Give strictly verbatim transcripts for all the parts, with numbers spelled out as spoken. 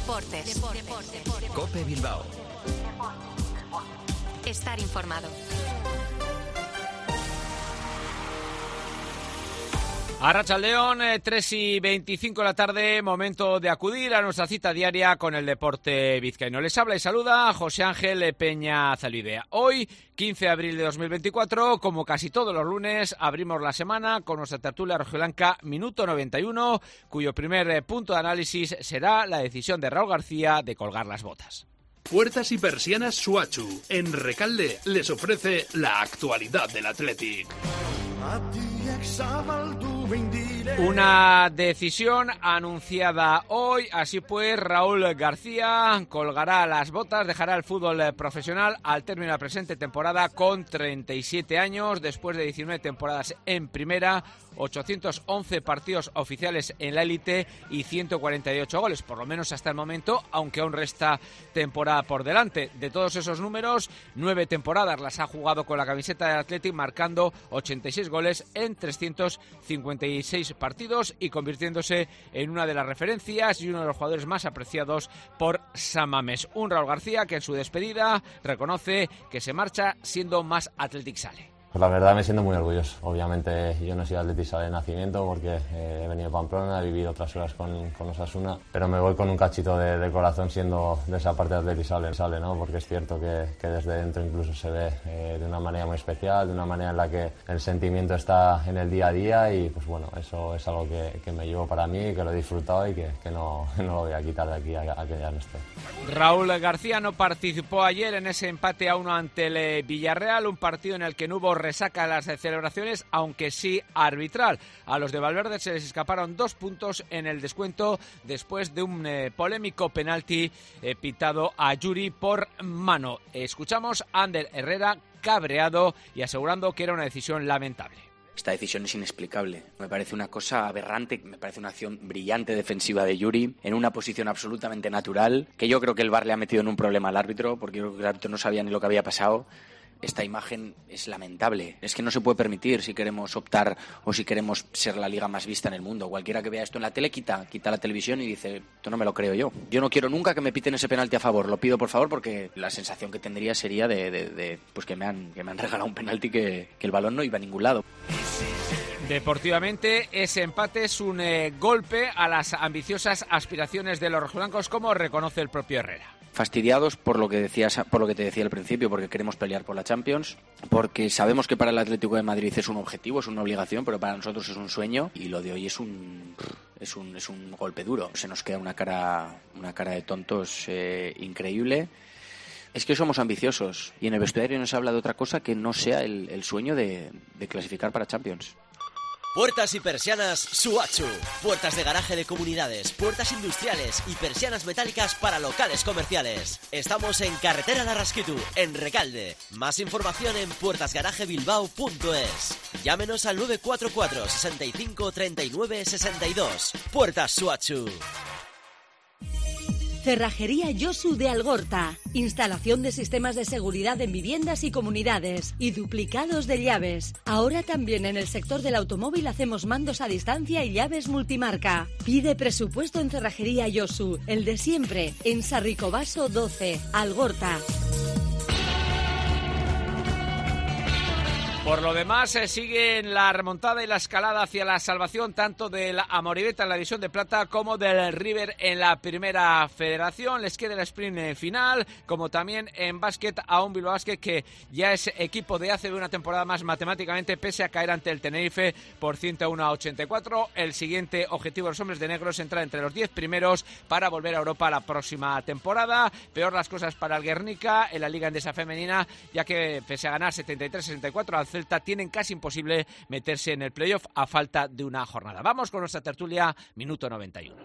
Deportes. Deportes. COPE Bilbao. Estar informado. Arratsaldeon, tres y veinticinco de la tarde, momento de acudir a nuestra cita diaria con el deporte vizcaíno. Les habla y saluda José Ángel Peña Zalbidea. Hoy, quince de abril de dos mil veinticuatro, como casi todos los lunes, abrimos la semana con nuestra tertulia rojiblanca Minuto noventa y uno, cuyo primer punto de análisis será la decisión de Raúl García de colgar las botas. Puertas y persianas Suachu, en Recalde, les ofrece la actualidad del Athletic. Una decisión anunciada hoy, así pues Raúl García colgará las botas, dejará el fútbol profesional al término de la presente temporada con treinta y siete años, después de diecinueve temporadas en primera, ochocientos once partidos oficiales en la élite y ciento cuarenta y ocho goles, por lo menos hasta el momento, aunque aún resta temporada por delante. De todos esos números, nueve temporadas las ha jugado con la camiseta del Athletic, marcando ochenta y seis goles en trescientos cincuenta y seis partidos y convirtiéndose en una de las referencias y uno de los jugadores más apreciados por San Mamés. Un Raúl García que en su despedida reconoce que se marcha siendo más Athletic sale. Pues la verdad me siento muy orgulloso. Obviamente yo no soy atletista de nacimiento porque eh, he venido de Pamplona, he vivido otras horas con, con Osasuna, pero me voy con un cachito de, de corazón siendo de esa parte de atletisable, sale, ¿no? Porque es cierto que, que desde dentro incluso se ve eh, de una manera muy especial, de una manera en la que el sentimiento está en el día a día y pues bueno, eso es algo que, que me llevo para mí, que lo he disfrutado y que, que no, no lo voy a quitar de aquí a, a que ya no esté. Raúl García no participó ayer en ese empate a uno ante el Villarreal, un partido en el que no hubo resaca las celebraciones, aunque sí arbitral. A los de Valverde se les escaparon dos puntos en el descuento después de un eh, polémico penalti eh, pitado a Yuri por mano. Escuchamos a Ander Herrera cabreado y asegurando que era una decisión lamentable. Esta decisión es inexplicable. Me parece una cosa aberrante, me parece una acción brillante defensiva de Yuri, en una posición absolutamente natural, que yo creo que el V A R le ha metido en un problema al árbitro, porque yo creo que el árbitro no sabía ni lo que había pasado. Esta imagen es lamentable. Es que no se puede permitir si queremos optar o si queremos ser la liga más vista en el mundo. Cualquiera que vea esto en la tele quita, quita la televisión y dice, esto no me lo creo yo. Yo no quiero nunca que me piten ese penalti a favor. Lo pido por favor porque la sensación que tendría sería de, de, de pues que me han, que me han regalado un penalti que, que el balón no iba a ningún lado. Deportivamente, ese empate es un eh, golpe a las ambiciosas aspiraciones de los rojiblancos, como reconoce el propio Herrera. Fastidiados por lo que decías, por lo que te decía al principio, porque queremos pelear por la Champions, porque sabemos que para el Atlético de Madrid es un objetivo, es una obligación, pero para nosotros es un sueño y lo de hoy es un es un es un golpe duro. Se nos queda una cara una cara de tontos eh, increíble. Es que somos ambiciosos y en el vestuario no se habla de otra cosa que no sea el, el sueño de, de clasificar para Champions. Puertas y persianas Suachu. Puertas de garaje de comunidades, puertas industriales y persianas metálicas para locales comerciales. Estamos en Carretera Larrasquitu, en Recalde. Más información en puertas garaje bilbao punto es. Llámenos al nueve cuatro cuatro, sesenta y cinco, treinta y nueve, sesenta y dos. Puertas Suachu. Cerrajería Yosu de Algorta. Instalación de sistemas de seguridad en viviendas y comunidades y duplicados de llaves. Ahora también en el sector del automóvil hacemos mandos a distancia y llaves multimarca. Pide presupuesto en Cerrajería Yosu, el de siempre, en Sarricobaso doce, Algorta. Por lo demás, eh, siguen la remontada y la escalada hacia la salvación tanto del Amorebieta en la división de plata como del River en la primera federación. Les queda el sprint final, como también en básquet a un Bilbao Basket que ya es equipo de hace una temporada más matemáticamente, pese a caer ante el Tenerife por ciento uno a ochenta y cuatro. El siguiente objetivo de los hombres de negro es entrar entre los diez primeros para volver a Europa la próxima temporada. Peor las cosas para el Guernica en la Liga Endesa Femenina, ya que pese a ganar setenta y tres a sesenta y cuatro al Celta, tienen casi imposible meterse en el playoff a falta de una jornada. Vamos con nuestra tertulia Minuto noventa y uno.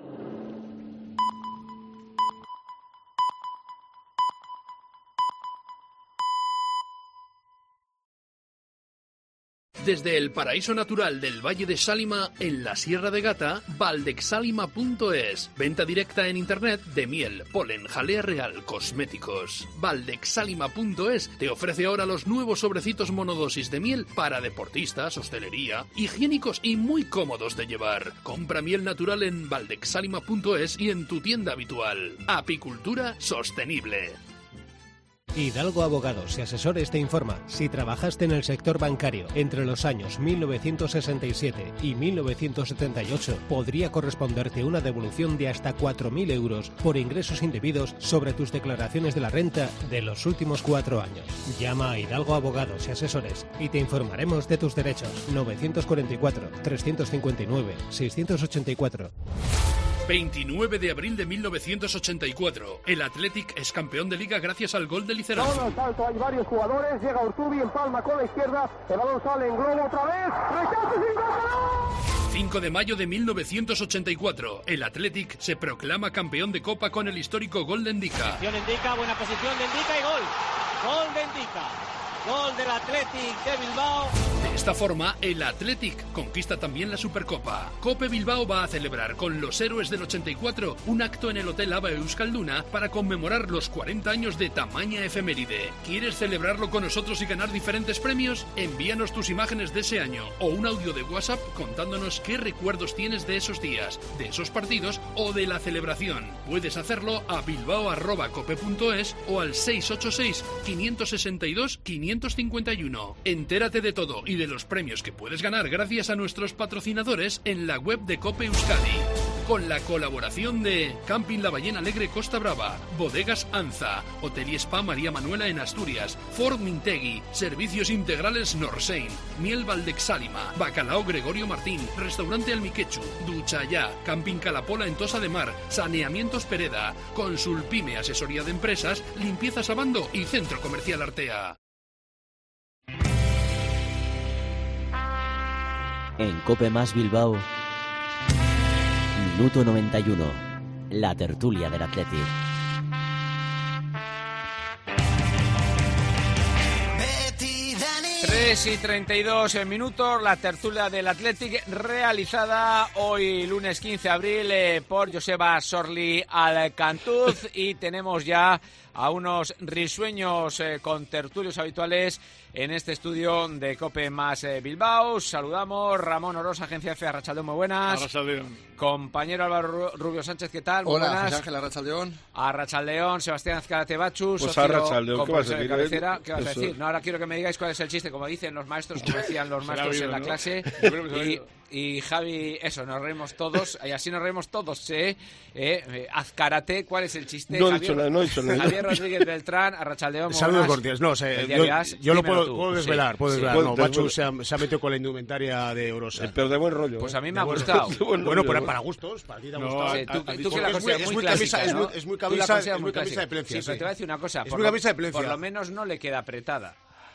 Desde el paraíso natural del Valle de Sálima, en la Sierra de Gata, valdexálima punto es. Venta directa en internet de miel, polen, jalea real, cosméticos. valdexálima punto es te ofrece ahora los nuevos sobrecitos monodosis de miel para deportistas, hostelería, higiénicos y muy cómodos de llevar. Compra miel natural en valdexálima punto es y en tu tienda habitual. Apicultura sostenible. Hidalgo Abogados y Asesores te informa. Si trabajaste en el sector bancario entre los años mil novecientos sesenta y siete y mil novecientos setenta y ocho, podría corresponderte una devolución de hasta cuatro mil euros por ingresos indebidos sobre tus declaraciones de la renta de los últimos cuatro años. Llama a Hidalgo Abogados y Asesores y te informaremos de tus derechos. novecientos cuarenta y cuatro, trescientos cincuenta y nueve, seiscientos ochenta y cuatro. veintinueve de abril de mil novecientos ochenta y cuatro. El Athletic es campeón de Liga gracias al gol de Liceranzo. Todo el salto, hay varios jugadores. Llega Urtubi en palma con la izquierda. El balón sale en globo otra vez. ¡Rechace sin gol! cinco de mayo de mil novecientos ochenta y cuatro. El Athletic se proclama campeón de Copa con el histórico gol de Ndika. Posición Ndika, buena posición de Ndika y gol. Gol de Ndika. Gol del Athletic de Bilbao. De esta forma, el Athletic conquista también la Supercopa. Cope Bilbao va a celebrar con los héroes del ochenta y cuatro un acto en el Hotel Aba Euskalduna para conmemorar los cuarenta años de tamaña efeméride. ¿Quieres celebrarlo con nosotros y ganar diferentes premios? Envíanos tus imágenes de ese año o un audio de WhatsApp contándonos qué recuerdos tienes de esos días, de esos partidos o de la celebración. Puedes hacerlo a bilbao arroba cope punto es o al seis ocho seis, cinco seis dos, cinco cinco uno. Entérate de todo y de los premios que puedes ganar gracias a nuestros patrocinadores en la web de Cope Euskadi. Con la colaboración de Camping La Ballena Alegre Costa Brava, Bodegas Anza, Hotel y Spa María Manuela en Asturias, Ford Mintegui, Servicios Integrales Norsein, Miel Valdexálima, Bacalao Gregorio Martín, Restaurante Almiquechu, Duchaya, Camping Calapola en Tosa de Mar, Saneamientos Pereda, Consulpime Asesoría de Empresas, Limpieza Sabando y Centro Comercial Artea. En Cope Más Bilbao, minuto noventa y uno, la tertulia del Athletic. tres y treinta y dos minutos, la tertulia del Athletic realizada hoy lunes quince de abril eh, por Joseba Sorli Alcantuz y tenemos ya a unos risueños eh, contertulios habituales en este estudio de Cope Más eh, Bilbao. Saludamos Ramón Orosa, Agencia F, Arrachaldeón, muy buenas. Arrachaldeón. Compañero Álvaro Rubio Sánchez, ¿qué tal? Muy Hola, buenas. José Ángel, Arrachaldeón. Arrachaldeón, Sebastián Azcárate Bachus, Pues socio, Arrachaldeón, ¿qué vas a de decir? cabecera. ¿Qué vas a Eso. decir? No, ahora quiero que me digáis cuál es el chiste, como dicen los maestros, como decían los Se la ha maestros oído, en la ¿no? clase. Yo creo que se la ha Y, oído. y Javi, eso, nos reímos todos, y así nos reímos todos, ¿eh? eh, eh Azcárate, ¿cuál es el chiste? No he Javier, dicho nada, no he dicho nada. Javier Rodríguez Beltrán, Arrachaldeón, muy Saludos buenas. cordiales. No, o sea, El yo, diario As, yo lo dímelo puedo, tú. puedo Sí, desvelar, puedo sí. desvelar. No, Cuenta, Bachu bueno. se ha, se ha metido con la indumentaria de Orosa. Eh, Pero de buen rollo. Pues a mí ¿eh? me ha De buen gustado. De buen Bueno, rollo. para, para gustos, para ti te ha No, gustado. Sí, tú, a- a- tú que la porque es muy- consideras es muy muy clásica, camisa- es ¿no? muy- es muy Tú la camisa- consideras es muy camisa clásica. de Plencia, Sí, pero sí. te voy a decir una cosa. Es por muy lo- camisa de Plencia. Por lo menos no le queda apretada.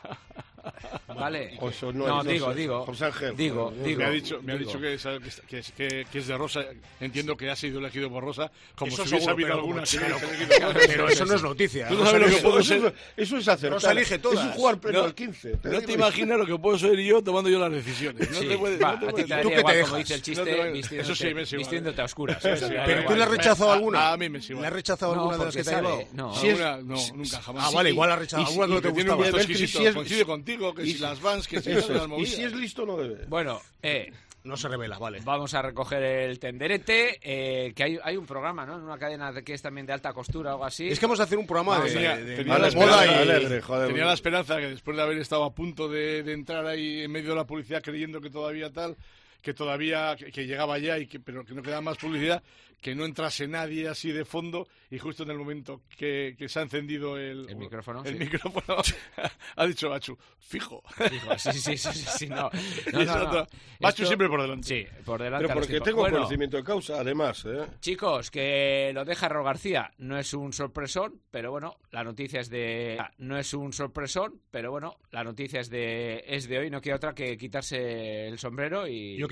¿Vale? O eso no no, es, no digo, sé. digo, José Ángel, digo, joder, digo. me Me ha dicho, me ha digo. dicho que, es, que, es, que, que es de Rosa. Entiendo que ha sido elegido por Rosa. Como Eso si hubiese seguro, habido pero alguna como- que pero- hubiese elegido por Rosa. Pero eso no es noticia. Tú no Rosa sabes lo que elige- puedo Eso, ser. eso es acertar. Rosa elige todas. Es jugar premio No, al quince. No te imaginas lo que puedo ser yo tomando yo las decisiones. No Sí, te puedes, va, no te a ti puedes- te daría ¿Tú qué te igual, dejas? como dice el No chiste, te- vistiéndote, eso sí, me es igual. vistiéndote a oscuras. Sí, Eso sí, me da Pero igual. tú le has rechazado A- alguna. a mí me es igual. ¿Le has rechazado No, alguna de las porque que te ha sale, llevado? no. Si es- no, nunca, jamás. Ah, vale, igual has rechazado Y si- alguna que no y te que tiene un gustaba. gusto Y si exquisito, es- coincide contigo, que y si si- las Vans, que si Eso las es. Y movidas. si es listo, no debe. Bueno, eh, No se revela, vale. vamos a recoger el tenderete, eh, que hay, hay un programa, ¿no? En una cadena de, que es también de alta costura o algo así. Es que vamos a hacer un programa de, Tenía- de- de tenía la moda esperanza, y... alegre, joder. Tenía la esperanza que después de haber estado a punto de, de entrar ahí en medio de la publicidad creyendo que todavía tal, que todavía que, que llegaba ya y que pero que no quedaba más publicidad, que no entrase nadie así de fondo y justo en el momento que, que se ha encendido el, El micrófono, el sí. micrófono ha dicho Bachu, fijo. Dijo, sí, sí, sí, sí, sí, no. Y No, eso no, no. otro. Bachu Esto- siempre por delante. Sí, por delante. Pero a los porque tiempos. tengo Bueno, conocimiento de causa, además. ¿eh? chicos, que lo deja Raúl García. No es un sorpresón, pero bueno, la noticia es de... No es un sorpresón, pero bueno, la noticia es de es de hoy. No queda otra que quitarse el sombrero y... Yo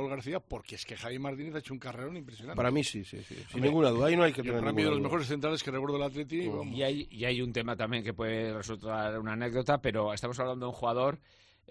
Raúl García, porque es que Javi Martínez ha hecho un carrerón impresionante. Para mí sí, sí, sí. Sin Hombre, ninguna duda, ahí no hay que tener para mí de los duda. mejores centrales que recuerdo del Atleti. Oh. Y, hay, y hay un tema también que puede resultar una anécdota, pero estamos hablando de un jugador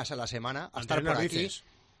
días a la semana a estar Antonio por aquí. Dices.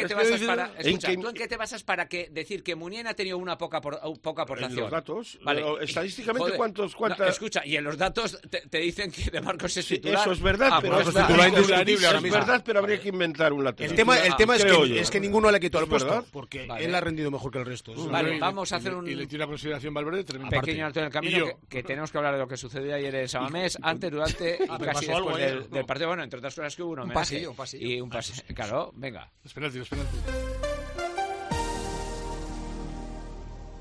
qué te basas para escucha, ¿tú en qué te basas para que decir que Muniain ha tenido una poca por, poca aportación? En los datos. Vale. Estadísticamente, Joder, ¿cuántos? cuántas... No, escucha, y en los datos te, te dicen que De Marcos es titular. Sí, eso es verdad, ah, pero pues es, es, verdad, indiscutible ahora es mismo. verdad, pero habría que inventar un lateral. El tema, el tema es, que, yo. es que ninguno le quitó el puesto, verdad? porque vale. él ha rendido mejor que el resto. Eso Vale, y vamos le, a hacer un y le tiene una consideración Valverde tremenda. pequeño alto en el camino, que, que tenemos que hablar de lo que sucedió ayer en Samamés, antes, durante y ah, casi pasó algo después ayer, del, ¿no? del partido. Bueno, entre otras cosas que hubo un Un homenaje. pasillo, un pasillo. Y un pasillo. Claro, venga. Los penaltis, los penaltis.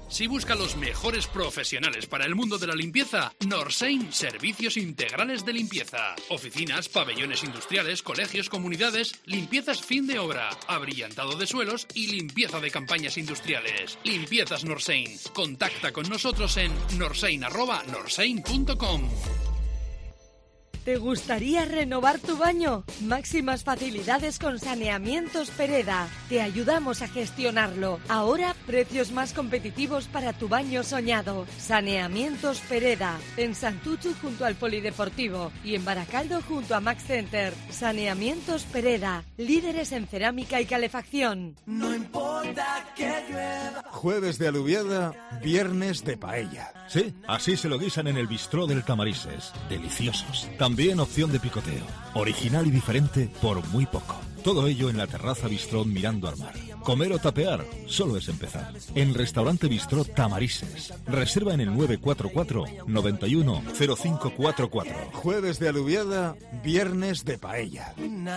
Si busca los mejores profesionales para el mundo de la limpieza, Norsein Servicios Integrales de Limpieza. Oficinas, pabellones industriales, colegios, comunidades, limpiezas fin de obra, abrillantado de suelos y limpieza de campañas industriales. Limpiezas Norsein. Contacta con nosotros en norsein arroba norsein punto com. ¿Te gustaría renovar tu baño? Máximas facilidades con Saneamientos Pereda. Te ayudamos a gestionarlo. Ahora, precios más competitivos para tu baño soñado. Saneamientos Pereda. En Santuchu junto al Polideportivo y en Baracaldo junto a Max Center. Saneamientos Pereda. Líderes en cerámica y calefacción. No importa que llueva. Jueves de alubiada, viernes de paella. Sí, así se lo guisan en el bistró del Tamarises. Deliciosos. También opción de picoteo. Original y diferente por muy poco. Todo ello en la terraza bistró mirando al mar. Comer o tapear solo es empezar. En Restaurante Bistró Tamarises. Reserva en el nueve cuatro cuatro, noventa y uno, cero cinco cuatro cuatro. Jueves de alubiada, viernes de paella.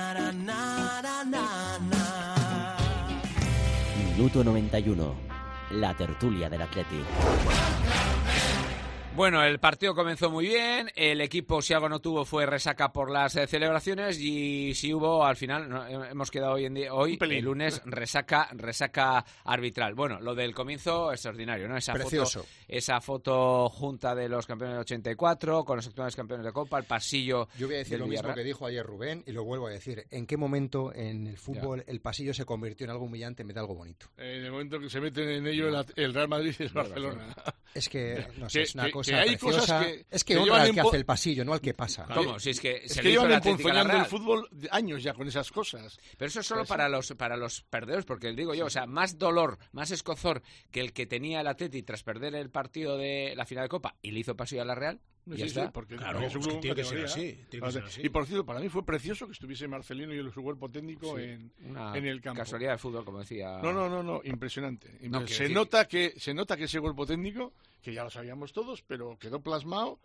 Minuto noventa y uno. La tertulia del Atleti. Bueno, el partido comenzó muy bien, el equipo si algo no tuvo fue resaca por las eh, celebraciones y si hubo al final, no, hemos quedado hoy en día, hoy el lunes resaca resaca arbitral. Bueno, lo del comienzo extraordinario, ¿no? Esa Precioso. foto, esa foto junta de los campeones del ochenta y cuatro con los actuales campeones de Copa, el pasillo. Yo voy a decir lo mismo Villarreal. Que dijo ayer Rubén y lo vuelvo a decir. ¿En qué momento en el fútbol ya. el pasillo se convirtió en algo humillante en vez de algo bonito? En el momento que se meten en ello el, el Real Madrid y el Barcelona. Es que no sé, que, es una que, cosa que hay preciosa. Cosas que, es que, que honra al que hace el pasillo, no al que pasa. ¿Cómo? Si es que es se que llevan emponzoñando el fútbol de años ya con esas cosas. Pero eso es solo para los para los perdedores, porque digo yo, o sea, más dolor, más escozor que el que tenía el Atleti tras perder el partido de la final de Copa y le hizo pasillo a la Real. Sí, ya sí, está. Porque, claro, porque es que tiene que ser así, tiene que ser así. Y por cierto, para mí fue precioso que estuviese Marcelino y su cuerpo técnico sí, en, una en el campo. Casualidad de fútbol, como decía. No, no, no, no, impresionante. No, se decir... nota que se nota que ese cuerpo técnico, que ya lo sabíamos todos, pero quedó plasmado.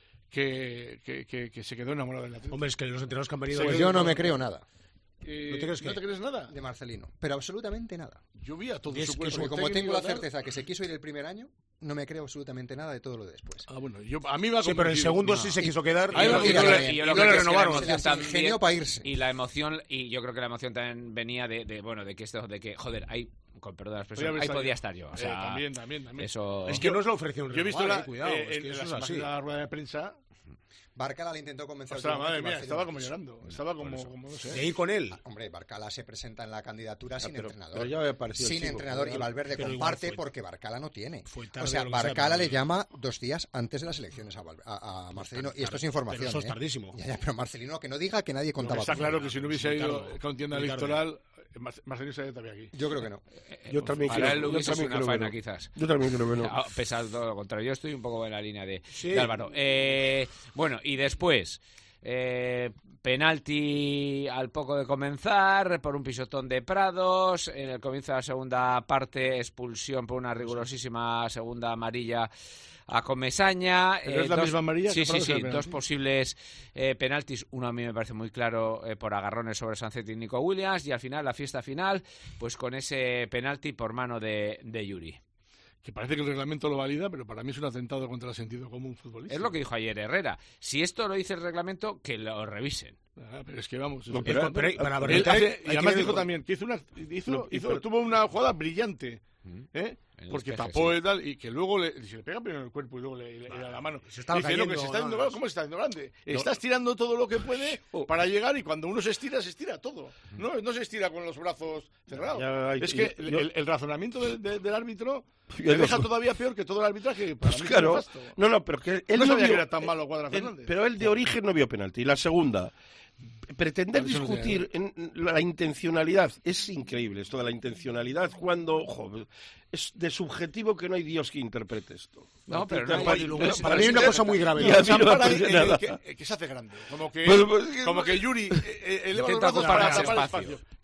Que, que, que, que se quedó enamorado del Atlético. Hombre, es que los entrenadores que han venido... Pues yo no me creo nada. Eh, ¿No, te crees, ¿No te crees nada? De Marcelino. Pero absolutamente nada. Yo vi a todo es su cuerpo que, como tengo la tal... certeza que se quiso ir el primer año, no me creo absolutamente nada de todo lo de después. Ah, bueno, yo, a mí me ha Sí, pero el segundo no. sí se quiso quedar. Y, y, y, y, y yo lo que le renovaron. Se las ingenió para irse. Y la emoción, y yo creo que la emoción también venía de, de bueno, de que esto, de que, joder, hay... con perdón de la expresión, ahí podía estar yo. O sea, eh, también, también, también. Eso... Es que no es la operación Yo he visto la, eh, cuidado, eh, es que en eso la, es así. la rueda de prensa. Barcala le intentó convencer. Ostras, madre mía, estaba como llorando. Estaba como, como no sé. De ir con él. Hombre, Barcala se presenta en la candidatura sin pero, entrenador. Pero ya me pareció sin chico, entrenador pero, y Valverde pero comparte fue, porque Barcala no tiene. O sea, Barcala le llama dos días antes de las elecciones a, Val, a, a Marcelino. Y esto es información. Pero eso es ¿eh? tardísimo. Ya, ya, pero Marcelino que no diga que nadie contaba. Está claro que si no hubiese ido Ricardo, contienda Ricardo. electoral, Marcelino estaría todavía aquí. Yo creo que no. Yo también Para creo, él yo hubiese también una creo faena, que no. quizás. Yo también creo que no. A pesar de todo lo contrario, yo estoy un poco en la línea de, sí. de Álvaro. Eh, bueno, y después... Eh, penalti al poco de comenzar por un pisotón de Prados, en el comienzo de la segunda parte expulsión por una rigurosísima segunda amarilla a Comesaña. ¿Pero eh, es la dos, misma amarilla? Sí, sí, sí, dos dos posibles eh, penaltis, uno a mí me parece muy claro eh, por agarrones sobre Sánchez y Nico Williams, y al final, la fiesta final, pues con ese penalti por mano de, de Yuri. Que parece que el reglamento lo valida, pero para mí es un atentado contra el sentido común futbolístico. Es lo que dijo ayer Herrera. Si esto lo dice el reglamento, que lo revisen. Ah, pero es que vamos... No, es pero, cuando, pero, para, para, él para, hace, y además dijo que... también que hizo una, hizo, no, hizo, pero, tuvo una jugada brillante, ¿eh? Porque despeje, tapó sí. y tal, y que luego le, se le pega primero en el cuerpo y luego le, le, le da la mano. Se estaba dice, cayendo, no, que se está no, yendo, no, ¿cómo se está yendo grande? No. Estás tirando todo lo que puede para llegar, y cuando uno se estira, se estira todo. No, no se estira con los brazos cerrados. Ya, hay, es que yo, el, el razonamiento del, del, del árbitro le deja todavía peor que todo el arbitraje. Pues claro, no, no, pero que él no, no sabía vio, que era tan malo Cuadra Fernández. Él, pero él de origen no vio penalti. Y la segunda, pretender discutir en la intencionalidad, es increíble esto de la intencionalidad cuando, ojo, es de subjetivo que no hay Dios que interprete esto. No, pero no, para, no, para, para mí hay una cosa muy grave. No, no para el, que, que se hace grande. Como que, pues, pues, como que Yuri eh, eleva los brazos para tapar espacio.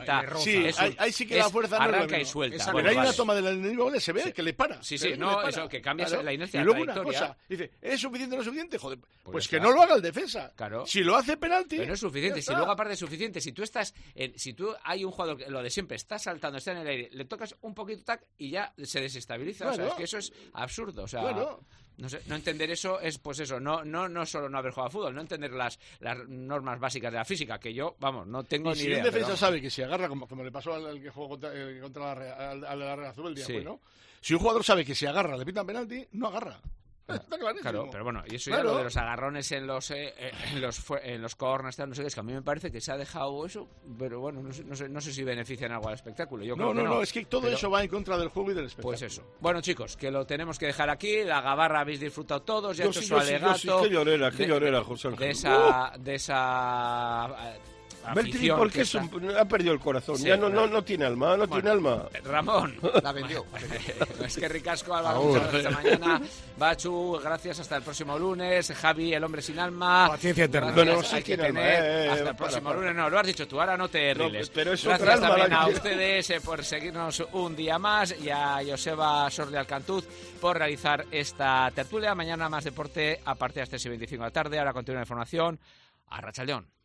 quita. Sí, es ahí, ahí sí que la fuerza no arranca es y suelta. Pero bueno, hay vale. una toma del enemigo, se ve sí. que le para. Sí, sí, que no, eso, que cambia claro. la inercia. Y luego la una cosa, dice, ¿es suficiente o no es suficiente? Joder, pues, pues que no lo haga el defensa. Claro. Si lo hace penalti. Pero no es suficiente. Si luego aparte es suficiente, si tú estás, en, si tú hay un jugador, lo de siempre, está saltando, está en el aire, le tocas un poquito tac y ya se desestabiliza. Bueno. O sea, es que eso es absurdo. O sea, bueno. no sé, no entender eso es, pues eso, no, no, no solo no haber jugado a fútbol, no entender las, las normas básicas de la física, que yo, vamos, no tengo y ni si idea. Si un defensa pero, sabe que si agarra, como, como le pasó al, al que jugó contra, eh, contra la Real, al, al de la Real Azul el día, sí. pues, ¿no? Si un jugador sabe que si agarra le pitan penalti, no agarra. Está clarísimo. Claro, pero bueno, y eso Claro. ya lo de los agarrones en los eh, eh, en los fue- en los corners, tal, no sé qué, es que a mí me parece que se ha dejado eso, pero bueno, no sé, no sé, no sé si benefician algo al espectáculo. Yo No, creo no, que no, no, es que todo pero- eso va en contra del juego y del espectáculo. Pues eso. Bueno, chicos, que lo tenemos que dejar aquí. La gabarra habéis disfrutado todos, ya Yo esto sí, es yo su sí, yo alegato. sí, qué llorera, qué de- llorera, José Ángel. De esa... De esa eh, Beltri, afición ¿por qué que es está- un- ha perdido el corazón? Sí, ya no, claro. no, no tiene alma, no Bueno, tiene alma. Ramón. La vendió. Es que ricasco, Álvaro, Agur. muchas gracias esta mañana. Bachu, gracias, hasta el próximo lunes. Javi, el hombre sin alma. Paciencia eterna. Gracias, Bueno, sí hay que tiene alma, tener. eh, hasta el para, próximo para. lunes. No, lo has dicho tú, ahora no te No, riles. pero es gracias otra alma también la a que- ustedes eh, por seguirnos un día más y a Joseba Sor de Alcantuz por realizar esta tertulia. Mañana más deporte a partir de las tres y veinticinco de la tarde. Ahora continúa la información. A Rachaldeón.